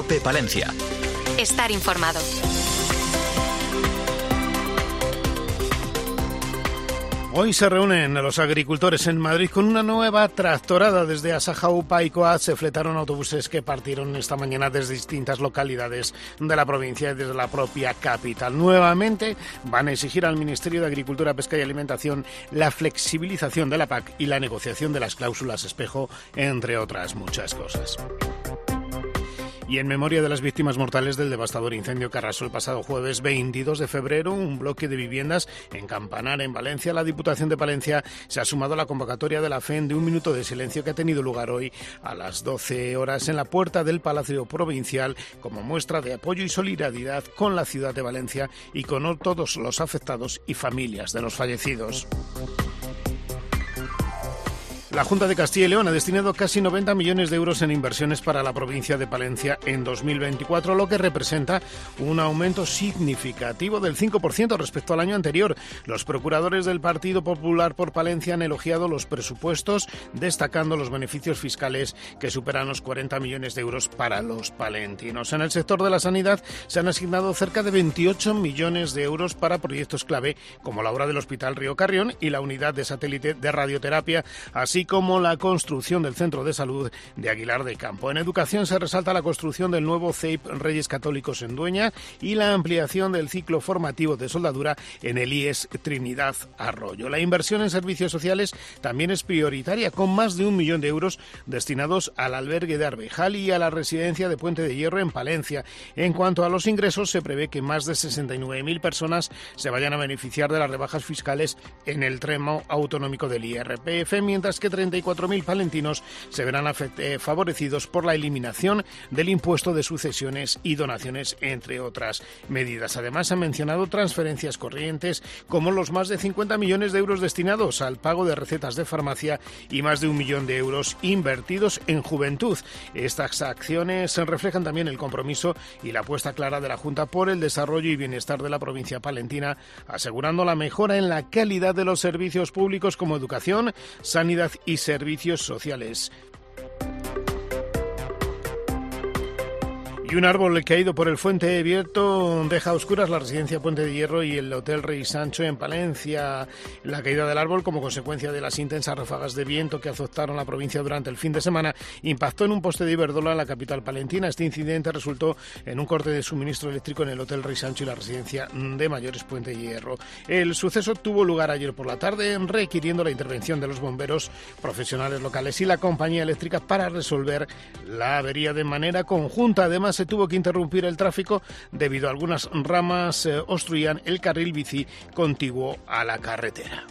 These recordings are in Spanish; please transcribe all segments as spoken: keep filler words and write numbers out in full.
COPE Palencia. Estar informado. Hoy se reúnen los agricultores en Madrid con una nueva tractorada. Desde Asaja-Upa y Coat se fletaron autobuses que partieron esta mañana desde distintas localidades de la provincia y desde la propia capital. Nuevamente van a exigir al Ministerio de Agricultura, Pesca y Alimentación la flexibilización de la P A C y la negociación de las cláusulas espejo, entre otras muchas cosas. Y en memoria de las víctimas mortales del devastador incendio que arrasó el pasado jueves veintidós de febrero un bloque de viviendas en Campanar, en Valencia, la Diputación de Palencia se ha sumado a la convocatoria de la F E N de un minuto de silencio que ha tenido lugar hoy a las doce horas en la puerta del Palacio Provincial como muestra de apoyo y solidaridad con la ciudad de Valencia y con todos los afectados y familias de los fallecidos. La Junta de Castilla y León ha destinado casi noventa millones de euros en inversiones para la provincia de Palencia en dos mil veinticuatro, lo que representa un aumento significativo del cinco por ciento respecto al año anterior. Los procuradores del Partido Popular por Palencia han elogiado los presupuestos, destacando los beneficios fiscales que superan los cuarenta millones de euros para los palentinos. En el sector de la sanidad se han asignado cerca de veintiocho millones de euros para proyectos clave como la obra del Hospital Río Carrión y la unidad de satélite de radioterapia, así como la construcción del Centro de Salud de Aguilar de Campo. En educación se resalta la construcción del nuevo C E I P Reyes Católicos en Dueña y la ampliación del ciclo formativo de soldadura en el I E S Trinidad Arroyo. La inversión en servicios sociales también es prioritaria, con más de un millón de euros destinados al albergue de Arbejal y a la residencia de Puente de Hierro en Palencia. En cuanto a los ingresos, se prevé que más de sesenta y nueve mil personas se vayan a beneficiar de las rebajas fiscales en el tramo autonómico del I R P F, mientras que treinta y cuatro mil palentinos se verán favorecidos por la eliminación del impuesto de sucesiones y donaciones, entre otras medidas. Además, se han mencionado transferencias corrientes como los más de cincuenta millones de euros destinados al pago de recetas de farmacia y más de un millón de euros invertidos en juventud. Estas acciones reflejan también el compromiso y la apuesta clara de la Junta por el desarrollo y bienestar de la provincia palentina, asegurando la mejora en la calidad de los servicios públicos como educación, sanidad y servicios sociales. Y un árbol caído por el Fuente Abierto deja a oscuras la residencia Puente de Hierro y el Hotel Rey Sancho en Palencia. La caída del árbol, como consecuencia de las intensas ráfagas de viento que azotaron la provincia durante el fin de semana, impactó en un poste de Iberdrola en la capital palentina. Este incidente resultó en un corte de suministro eléctrico en el Hotel Rey Sancho y la residencia de mayores Puente de Hierro. El suceso tuvo lugar ayer por la tarde, requiriendo la intervención de los bomberos, profesionales locales y la compañía eléctrica para resolver la avería de manera conjunta. Además, se tuvo que interrumpir el tráfico debido a algunas ramas eh, obstruían el carril bici contiguo a la carretera.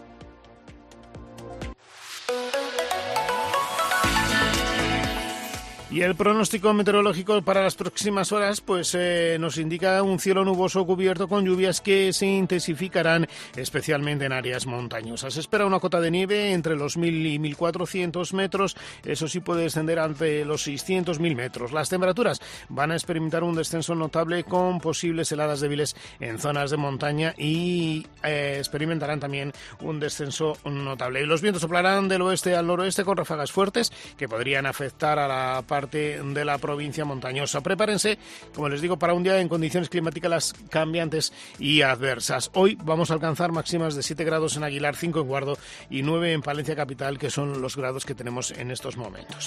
Y el pronóstico meteorológico para las próximas horas pues eh, nos indica un cielo nuboso cubierto con lluvias que se intensificarán especialmente en áreas montañosas. Se espera una cota de nieve entre los mil y mil cuatrocientos metros, eso sí puede descender ante los seiscientos mil metros. Las temperaturas van a experimentar un descenso notable con posibles heladas débiles en zonas de montaña y eh, experimentarán también un descenso notable. Y los vientos soplarán del oeste al noroeste con ráfagas fuertes que podrían afectar a la parte de la provincia montañosa. Prepárense, como les digo, para un día en condiciones climáticas cambiantes y adversas. Hoy vamos a alcanzar máximas de siete grados en Aguilar, cinco en Guardo y nueve en Palencia capital, que son los grados que tenemos en estos momentos.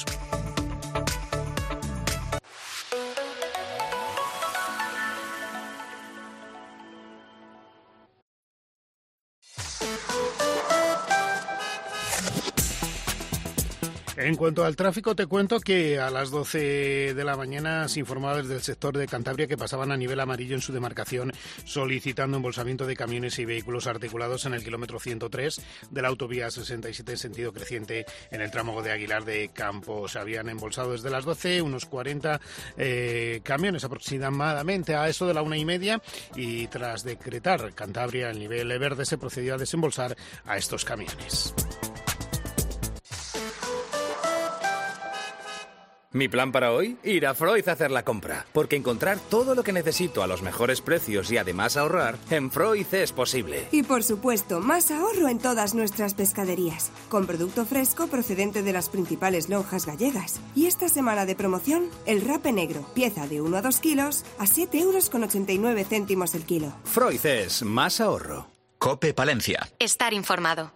En cuanto al tráfico, te cuento que a las doce de la mañana se informaba desde el sector de Cantabria que pasaban a nivel amarillo en su demarcación solicitando embolsamiento de camiones y vehículos articulados en el kilómetro ciento tres de la autovía sesenta y siete en sentido creciente en el tramo de Aguilar de Campo. Se habían embolsado desde las doce unos cuarenta eh, camiones aproximadamente a eso de la una y media y tras decretar Cantabria el nivel verde se procedió a desembolsar a estos camiones. Mi plan para hoy, ir a Freud a hacer la compra, porque encontrar todo lo que necesito a los mejores precios y además ahorrar, en Freud es posible. Y por supuesto, más ahorro en todas nuestras pescaderías, con producto fresco procedente de las principales lonjas gallegas. Y esta semana de promoción, el rape negro, pieza de uno a dos kilos, a siete euros con ochenta y nueve céntimos el kilo. Freud es más ahorro. COPE Palencia. Estar informado.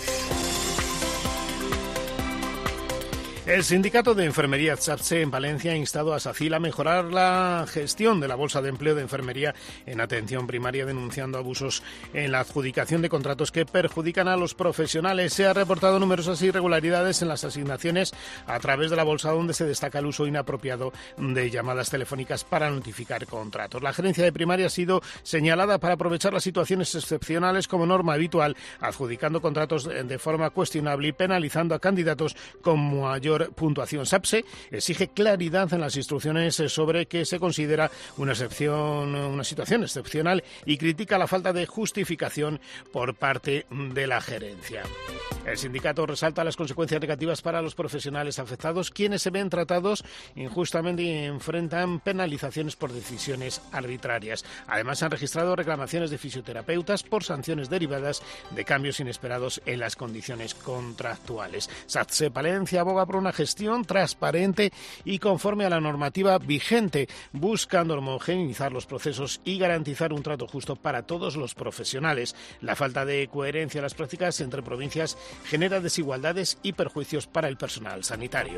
El sindicato de enfermería SATSE en Palencia ha instado a SACIL a mejorar la gestión de la bolsa de empleo de enfermería en atención primaria, denunciando abusos en la adjudicación de contratos que perjudican a los profesionales. Se ha reportado numerosas irregularidades en las asignaciones a través de la bolsa, donde se destaca el uso inapropiado de llamadas telefónicas para notificar contratos. La gerencia de primaria ha sido señalada para aprovechar las situaciones excepcionales como norma habitual, adjudicando contratos de forma cuestionable y penalizando a candidatos con mayor puntuación. SATSE exige claridad en las instrucciones sobre qué se considera una excepción, una situación excepcional, y critica la falta de justificación por parte de la gerencia. El sindicato resalta las consecuencias negativas para los profesionales afectados, quienes se ven tratados injustamente y enfrentan penalizaciones por decisiones arbitrarias. Además, se han registrado reclamaciones de fisioterapeutas por sanciones derivadas de cambios inesperados en las condiciones contractuales. SATSE Palencia aboga por una gestión transparente y conforme a la normativa vigente, buscando homogeneizar los procesos y garantizar un trato justo para todos los profesionales. La falta de coherencia en las prácticas entre provincias genera desigualdades y perjuicios para el personal sanitario.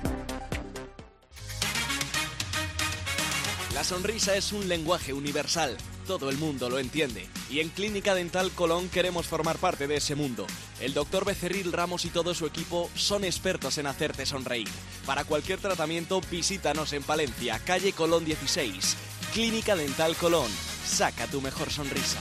La sonrisa es un lenguaje universal. Todo el mundo lo entiende. Y en Clínica Dental Colón queremos formar parte de ese mundo. El doctor Becerril Ramos y todo su equipo son expertos en hacerte sonreír. Para cualquier tratamiento, visítanos en Palencia, calle Colón dieciséis. Clínica Dental Colón. Saca tu mejor sonrisa.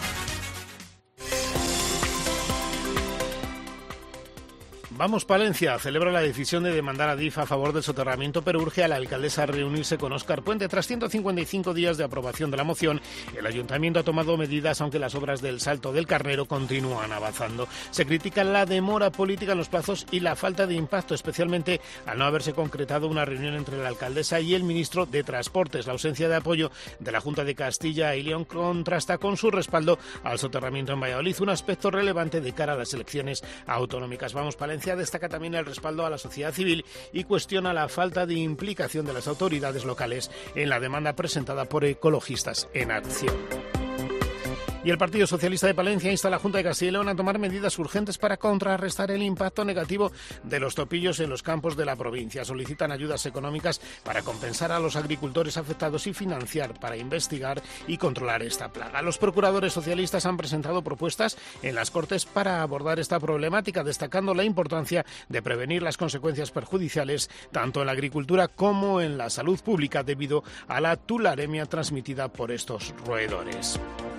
Vamos Palencia celebra la decisión de demandar a D I F a favor del soterramiento, pero urge a la alcaldesa a reunirse con Óscar Puente. Tras ciento cincuenta y cinco días de aprobación de la moción, el ayuntamiento ha tomado medidas, aunque las obras del Salto del Carnero continúan avanzando. Se critica la demora política en los plazos y la falta de impacto, especialmente al no haberse concretado una reunión entre la alcaldesa y el ministro de Transportes. La ausencia de apoyo de la Junta de Castilla y León contrasta con su respaldo al soterramiento en Valladolid, un aspecto relevante de cara a las elecciones autonómicas. Vamos Palencia destaca también el respaldo a la sociedad civil y cuestiona la falta de implicación de las autoridades locales en la demanda presentada por Ecologistas en Acción. Y el Partido Socialista de Palencia insta a la Junta de Castilla y León a tomar medidas urgentes para contrarrestar el impacto negativo de los topillos en los campos de la provincia. Solicitan ayudas económicas para compensar a los agricultores afectados y financiar para investigar y controlar esta plaga. Los procuradores socialistas han presentado propuestas en las Cortes para abordar esta problemática, destacando la importancia de prevenir las consecuencias perjudiciales tanto en la agricultura como en la salud pública debido a la tularemia transmitida por estos roedores.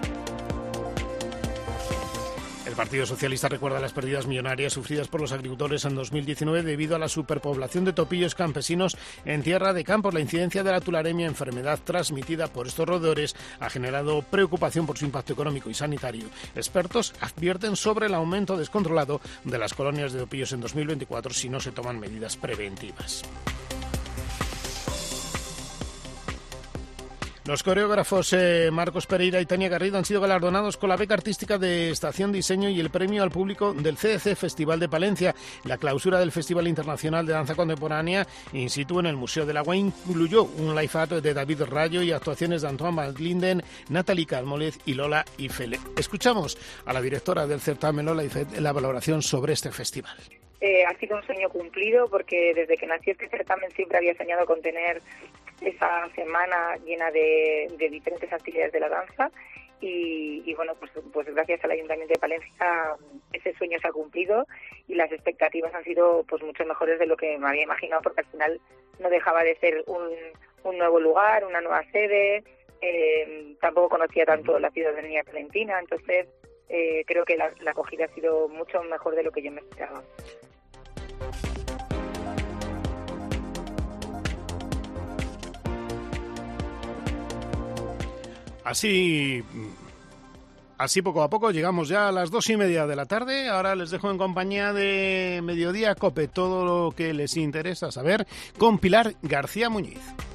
El Partido Socialista recuerda las pérdidas millonarias sufridas por los agricultores en dos mil diecinueve debido a la superpoblación de topillos campesinos en tierra de campos. La incidencia de la tularemia, enfermedad transmitida por estos roedores, ha generado preocupación por su impacto económico y sanitario. Expertos advierten sobre el aumento descontrolado de las colonias de topillos en dos mil veinticuatro si no se toman medidas preventivas. Los coreógrafos eh, Marcos Pereira y Tania Garrido han sido galardonados con la beca artística de Estación Diseño y el premio al público del C D C Festival de Palencia. La clausura del Festival Internacional de Danza Contemporánea in situ en el Museo del Agua incluyó un live art de David Rayo y actuaciones de Antoine Van Linden, Natalie Calmolez y Lola Ifele. Escuchamos a la directora del certamen, Lola Ifele, la valoración sobre este festival. Eh, ha sido un sueño cumplido porque desde que nació este certamen siempre había soñado con tener esa semana llena de, de diferentes actividades de la danza y, y bueno, pues, pues gracias al Ayuntamiento de Palencia ese sueño se ha cumplido y las expectativas han sido pues mucho mejores de lo que me había imaginado, porque al final no dejaba de ser un, un nuevo lugar, una nueva sede, eh, tampoco conocía tanto la ciudadanía palentina, entonces eh, creo que la, la acogida ha sido mucho mejor de lo que yo me esperaba. Así, Así poco a poco llegamos ya a las dos y media de la tarde. Ahora les dejo en compañía de Mediodía COPE todo lo que les interesa saber con Pilar García Muñiz.